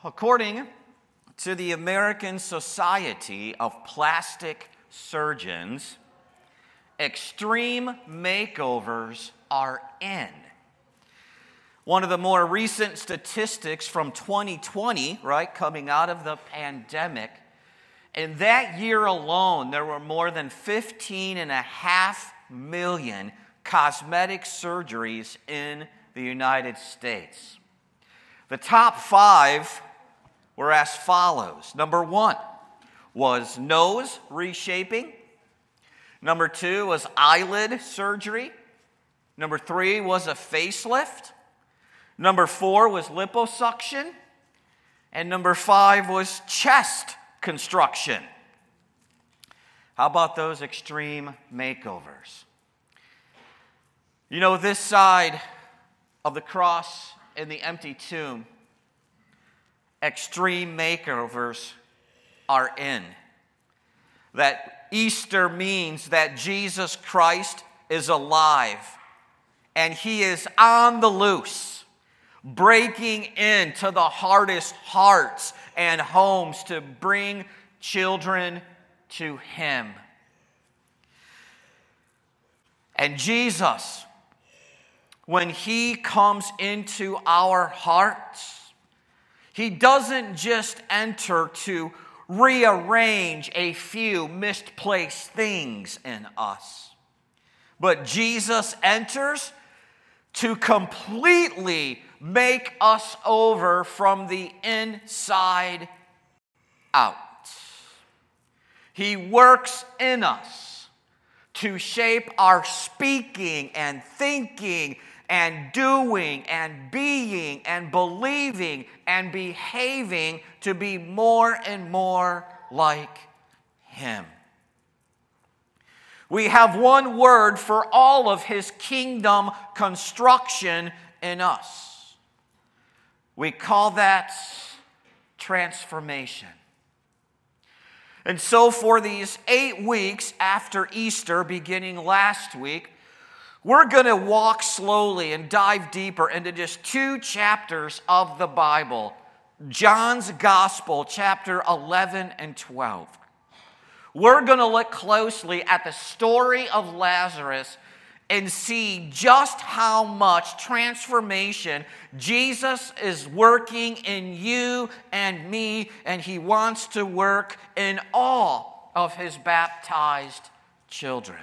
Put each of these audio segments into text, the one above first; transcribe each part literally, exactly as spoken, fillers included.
According to the American Society of Plastic Surgeons, extreme makeovers are in. One of the more recent statistics from twenty twenty, right, coming out of the pandemic, in that year alone, there were more than fifteen and a half million cosmetic surgeries in the United States. The top five were as follows. Number one was nose reshaping. Number two was eyelid surgery. Number three was a facelift. Number four was liposuction. And number five was chest construction. How about those extreme makeovers? You know, this side of the cross and the empty tomb, extreme makeovers are in. That Easter means that Jesus Christ is alive and he is on the loose, breaking into the hardest hearts and homes to bring children to him. And Jesus, when he comes into our hearts, he doesn't just enter to rearrange a few misplaced things in us, but Jesus enters to completely make us over from the inside out. He works in us to shape our speaking and thinking and doing and being and believing and behaving to be more and more like him. We have one word for all of his kingdom construction in us. We call that transformation. And so for these eight weeks after Easter, beginning last week, we're going to walk slowly and dive deeper into just two chapters of the Bible. John's Gospel, chapter eleven and twelve. We're going to look closely at the story of Lazarus and see just how much transformation Jesus is working in you and me, and he wants to work in all of his baptized children.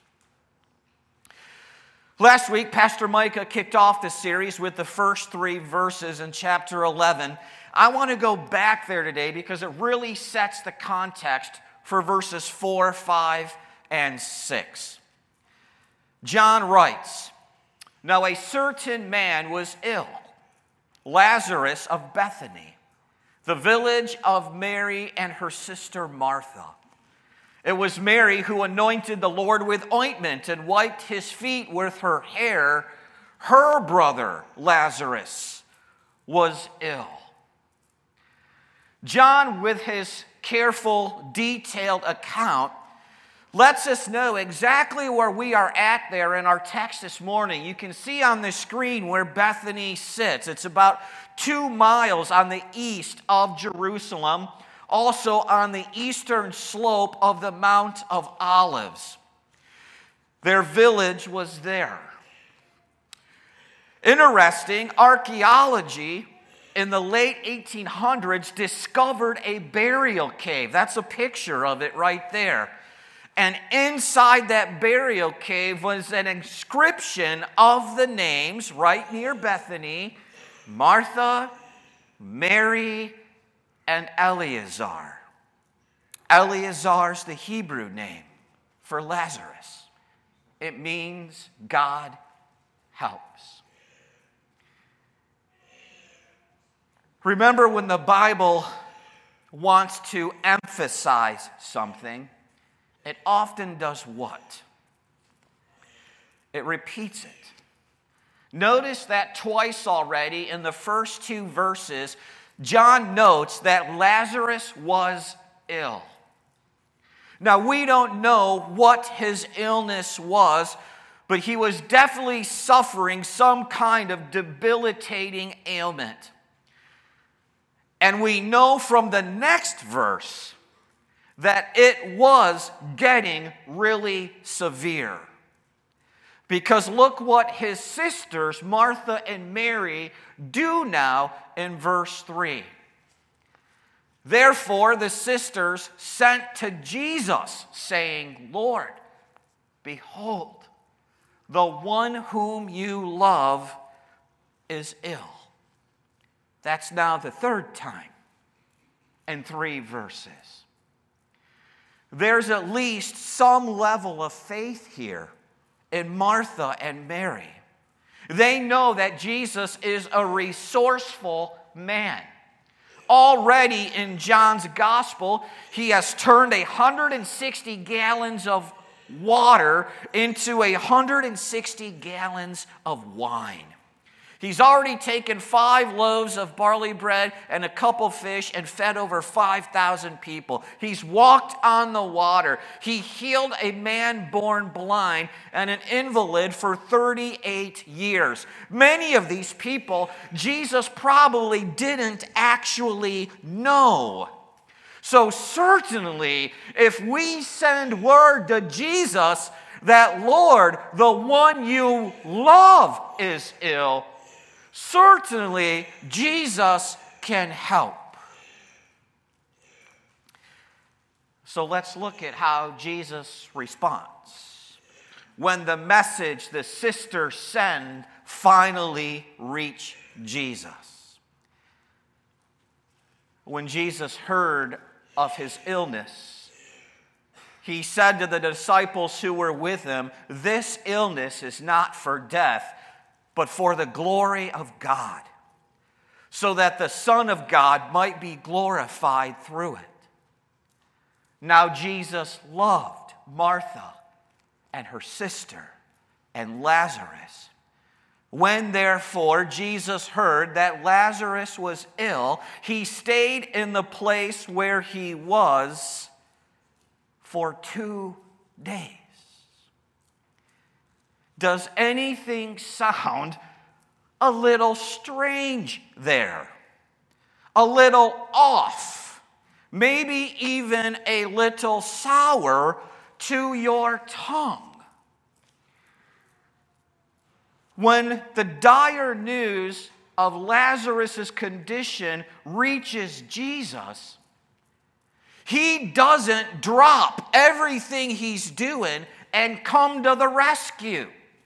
Last week, Pastor Micah kicked off the series with the first three verses in chapter eleven. I want to go back there today because it really sets the context for verses four, five, and six. John writes, "Now a certain man was ill, Lazarus of Bethany, the village of Mary and her sister Martha. It was Mary who anointed the Lord with ointment and wiped his feet with her hair. Her brother, Lazarus, was ill." John, with his careful, detailed account, lets us know exactly where we are at there in our text this morning. You can see on the screen where Bethany sits. It's about two miles on the east of Jerusalem, also on the eastern slope of the Mount of Olives. Their village was there. Interesting, archaeology in the late eighteen hundreds discovered a burial cave. That's a picture of it right there. And inside that burial cave was an inscription of the names right near Bethany: Martha, Mary, and Eleazar. Eleazar's the Hebrew name for Lazarus. It means God helps. Remember, when the Bible wants to emphasize something, it often does what? It repeats it. Notice that twice already in the first two verses, John notes that Lazarus was ill. Now, we don't know what his illness was, but he was definitely suffering some kind of debilitating ailment. And we know from the next verse that it was getting really severe. Because look what his sisters, Martha and Mary, do now in verse three. Therefore the sisters sent to Jesus, saying, Lord, behold, the one whom you love is ill. That's now the third time in three verses. There's at least some level of faith here in Martha and Mary. They know that Jesus is a resourceful man. Already in John's gospel, he has turned one hundred sixty gallons of water into one hundred sixty gallons of wine. He's already taken five loaves of barley bread and a couple fish and fed over five thousand people. He's walked on the water. He healed a man born blind and an invalid for thirty-eight years. Many of these people, Jesus probably didn't actually know. So certainly, if we send word to Jesus that, Lord, the one you love is ill, certainly, Jesus can help. So let's look at how Jesus responds when the message the sisters send finally reach Jesus. When Jesus heard of his illness, he said to the disciples who were with him, "This illness is not for death, but for the glory of God, so that the Son of God might be glorified through it." Now Jesus loved Martha and her sister and Lazarus. When therefore Jesus heard that Lazarus was ill, he stayed in the place where he was for two days. Does anything sound a little strange there? A little off? Maybe even a little sour to your tongue? When the dire news of Lazarus' condition reaches Jesus, he doesn't drop everything he's doing and come to the rescue.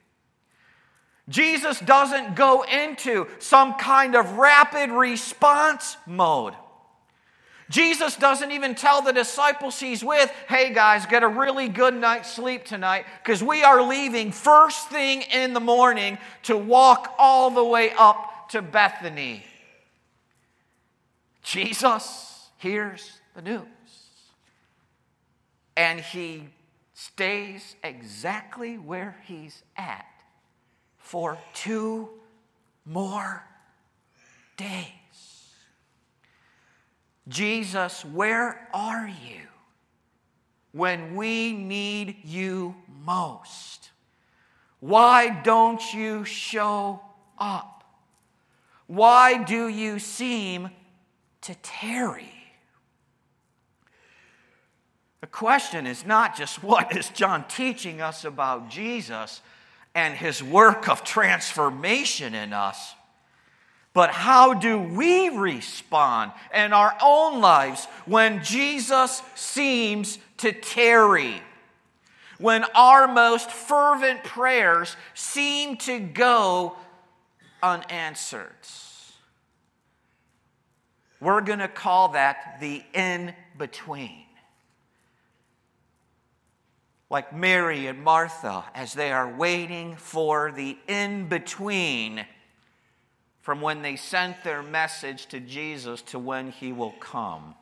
Jesus doesn't go into some kind of rapid response mode. Jesus doesn't even tell the disciples he's with, "Hey guys, get a really good night's sleep tonight because we are leaving first thing in the morning to walk all the way up to Bethany." Jesus hears the news and he stays exactly where he's at for two more days. Jesus, where are you when we need you most? Why don't you show up? Why do you seem to tarry? The question is not just what is John teaching us about Jesus and his work of transformation in us, but how do we respond in our own lives when Jesus seems to tarry? When our most fervent prayers seem to go unanswered? We're going to call that the in-between. Like Mary and Martha, as they are waiting for the in-between from when they sent their message to Jesus to when he will come.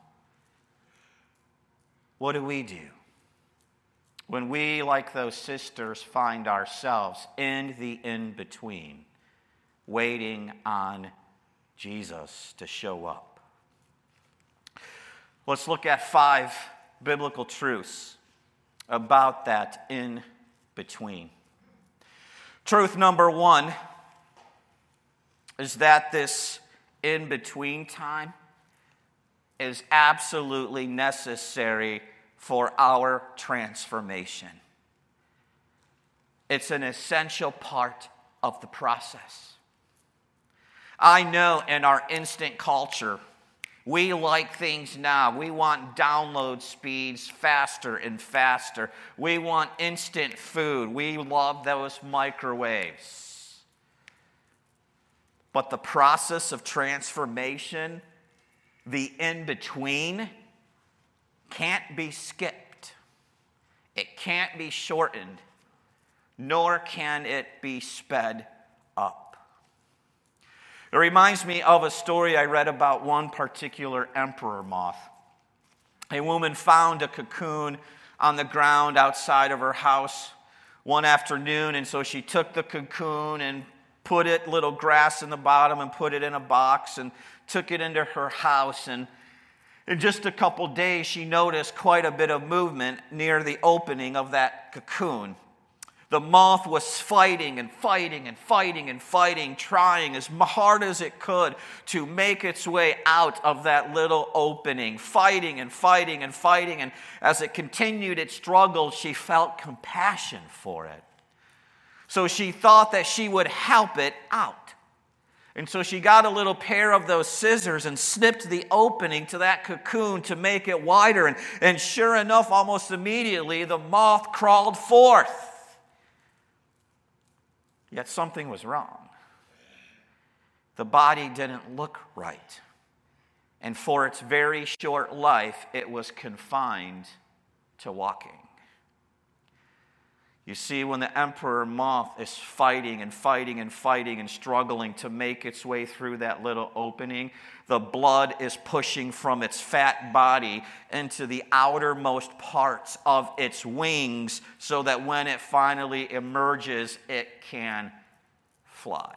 What do we do when we, like those sisters, find ourselves in the in-between, waiting on Jesus to show up? Let's look at five biblical truths about that in-between. Truth number one is that this in-between time is absolutely necessary for our transformation. It's an essential part of the process. I know in our instant culture, we like things now. We want download speeds faster and faster. We want instant food. We love those microwaves. But the process of transformation, the in-between, can't be skipped. It can't be shortened, nor can it be sped up. It reminds me of a story I read about one particular emperor moth. A woman found a cocoon on the ground outside of her house one afternoon, and so she took the cocoon and put it, little grass in the bottom, and put it in a box and took it into her house. And in just a couple days, she noticed quite a bit of movement near the opening of that cocoon. The moth was fighting and fighting and fighting and fighting, trying as hard as it could to make its way out of that little opening, fighting and fighting and fighting. And as it continued its struggle, she felt compassion for it. So she thought that she would help it out. And so she got a little pair of those scissors and snipped the opening to that cocoon to make it wider. And, and sure enough, almost immediately, the moth crawled forth. Yet something was wrong. The body didn't look right. And for its very short life, it was confined to walking. You see, when the emperor moth is fighting and fighting and fighting and struggling to make its way through that little opening, the blood is pushing from its fat body into the outermost parts of its wings so that when it finally emerges, it can fly.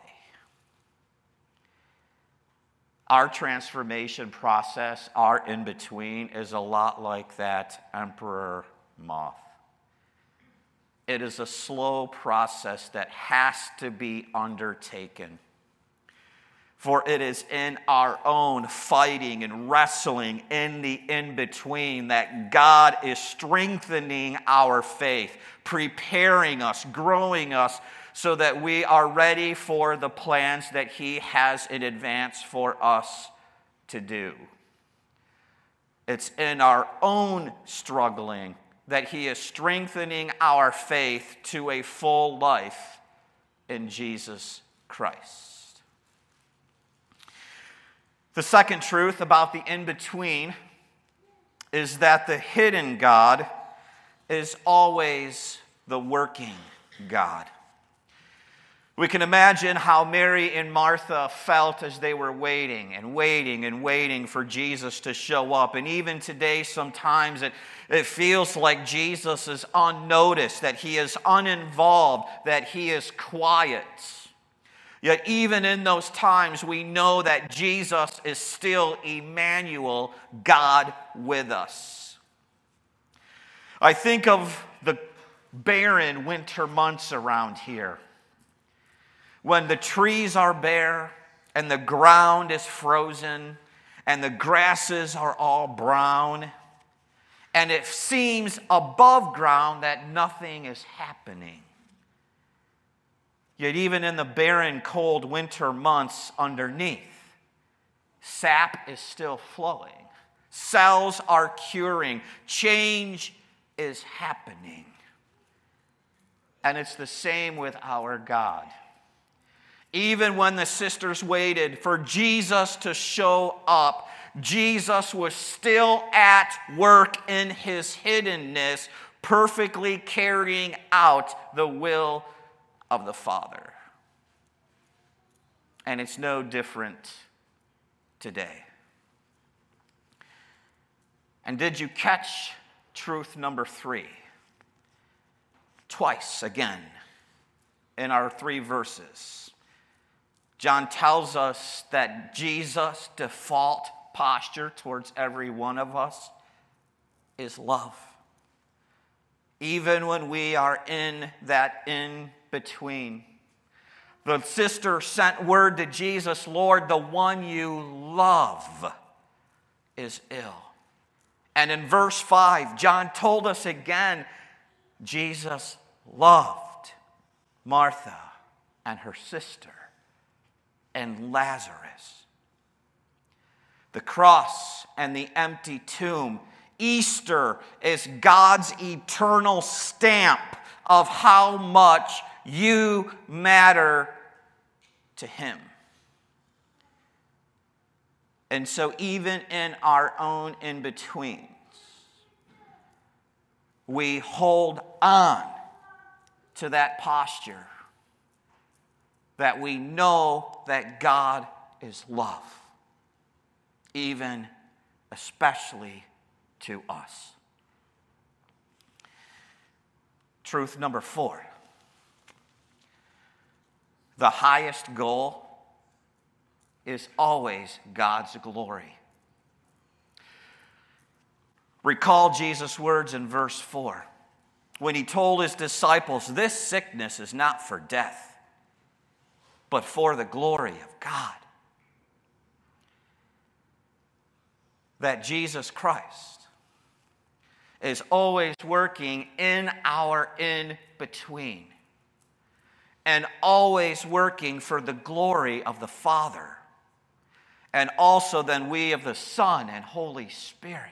Our transformation process, our in-between, is a lot like that emperor moth. It is a slow process that has to be undertaken. For it is in our own fighting and wrestling in the in-between that God is strengthening our faith, preparing us, growing us, so that we are ready for the plans that He has in advance for us to do. It's in our own struggling that He is strengthening our faith to a full life in Jesus Christ. The second truth about the in-between is that the hidden God is always the working God. We can imagine how Mary and Martha felt as they were waiting and waiting and waiting for Jesus to show up. And even today, sometimes it, it feels like Jesus is unnoticed, that He is uninvolved, that He is quiet. Yet even in those times, we know that Jesus is still Emmanuel, God with us. I think of the barren winter months around here, when the trees are bare and the ground is frozen and the grasses are all brown and it seems above ground that nothing is happening. Yet even in the barren, cold winter months underneath, sap is still flowing. Cells are curing. Change is happening. And it's the same with our God. Even when the sisters waited for Jesus to show up, Jesus was still at work in His hiddenness, perfectly carrying out the will of the Father. And it's no different today. And did you catch truth number three? Twice again in our three verses, John tells us that Jesus' default posture towards every one of us is love. Even when we are in that in-between. The sister sent word to Jesus, Lord, the one you love is ill. And in verse five, John told us again, Jesus loved Martha and her sister and Lazarus. The cross and the empty tomb, Easter is God's eternal stamp of how much you matter to Him. And so even in our own in-betweens, we hold on to that posture that we know that God is love, even especially to us. Truth number four. The highest goal is always God's glory. Recall Jesus' words in verse four when He told His disciples, "This sickness is not for death, but for the glory of God." That Jesus Christ is always working in our in-between and always working for the glory of the Father, and also then we of the Son and Holy Spirit.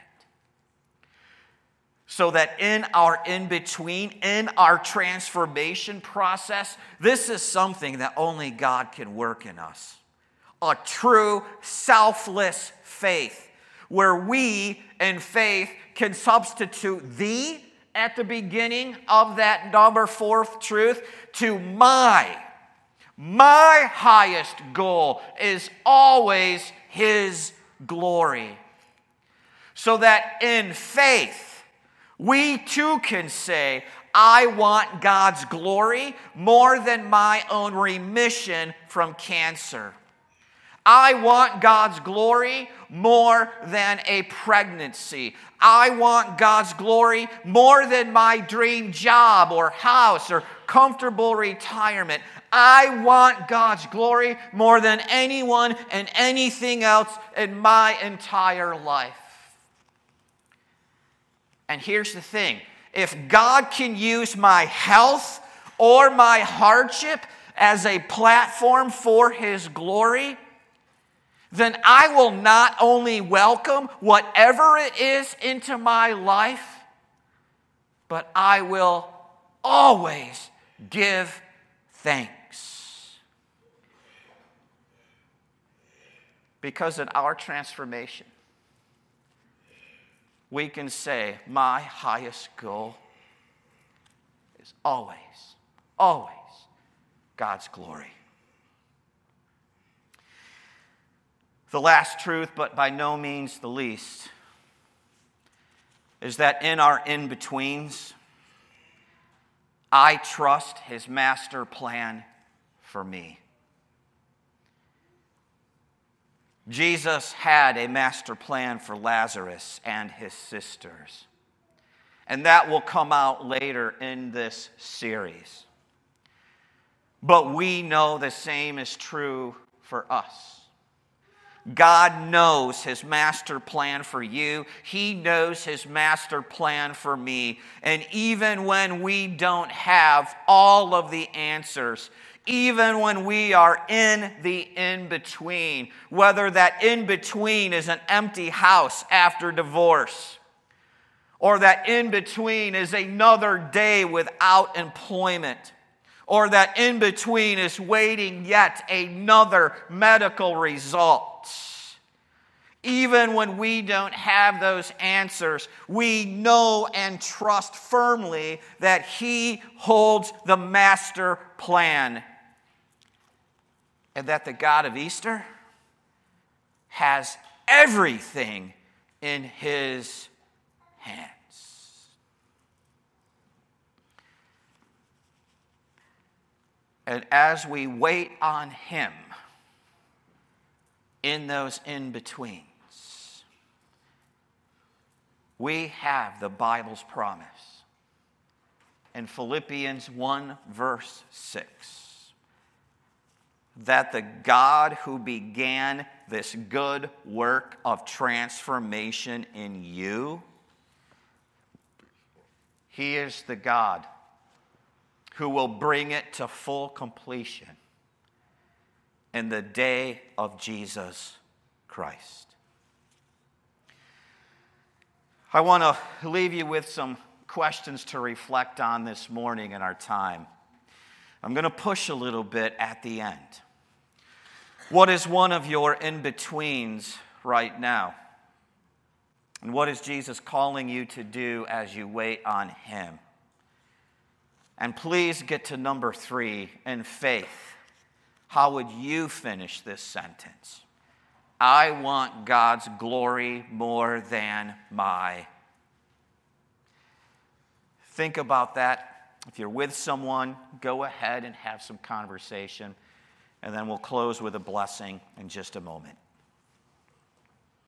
So that in our in-between, in our transformation process, this is something that only God can work in us. A true, selfless faith, where we in faith can substitute thee at the beginning of that number fourth truth to my. My highest goal is always His glory. So that in faith, we too can say, I want God's glory more than my own remission from cancer. I want God's glory more than a pregnancy. I want God's glory more than my dream job or house or comfortable retirement. I want God's glory more than anyone and anything else in my entire life. And here's the thing. If God can use my health or my hardship as a platform for His glory, then I will not only welcome whatever it is into my life, but I will always give thanks. Because in our transformation, we can say, my highest goal is always, always God's glory. The last truth, but by no means the least, is that in our in-betweens, I trust His master plan for me. Jesus had a master plan for Lazarus and his sisters. And that will come out later in this series. But we know the same is true for us. God knows His master plan for you. He knows His master plan for me. And even when we don't have all of the answers, even when we are in the in-between, whether that in-between is an empty house after divorce, or that in-between is another day without employment, or that in-between is waiting yet another medical result. Even when we don't have those answers, we know and trust firmly that He holds the master plan. And that the God of Easter has everything in His hands. And as we wait on Him in those in-betweens, we have the Bible's promise in Philippians one verse six. that the God who began this good work of transformation in you, He is the God who will bring it to full completion in the day of Jesus Christ. I want to leave you with some questions to reflect on this morning in our time. I'm going to push a little bit at the end. What is one of your in-betweens right now? And what is Jesus calling you to do as you wait on Him? And please get to number three, in faith. How would you finish this sentence? I want God's glory more than my. Think about that. If you're with someone, go ahead and have some conversation. And then we'll close with a blessing in just a moment.